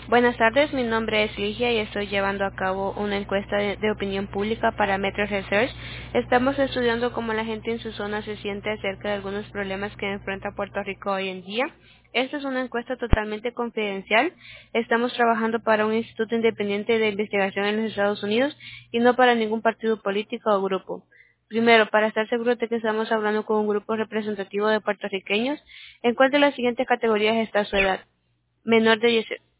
Buenas tardes, mi nombre es Ligia y estoy llevando a cabo una encuesta de opinión pública para Metro Research. Estamos estudiando cómo la gente en su zona se siente acerca de algunos problemas que enfrenta Puerto Rico hoy en día. Esta es una encuesta totalmente confidencial. Estamos trabajando para un instituto independiente de investigación en los Estados Unidos y no para ningún partido político o grupo. Primero, para estar seguros de que estamos hablando con un grupo representativo de puertorriqueños, ¿en cuál de las siguientes categorías está su edad? Menor de 10.